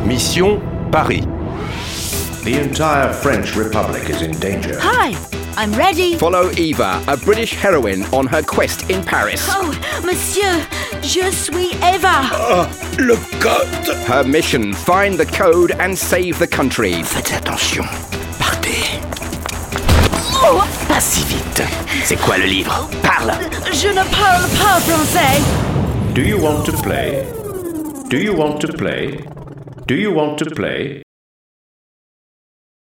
Mission Paris. The entire French Republic is in danger. Hi, I'm ready. Follow Eva, a British heroine, on her quest in Paris. Oh, monsieur, je suis Eva. Le code. Her mission, find the code and save the country. Faites attention. Partez. Oh, Pas si vite. C'est quoi le livre? Parle. je ne parle pas français. Do you want to play? Do you want to play? Do you want to play?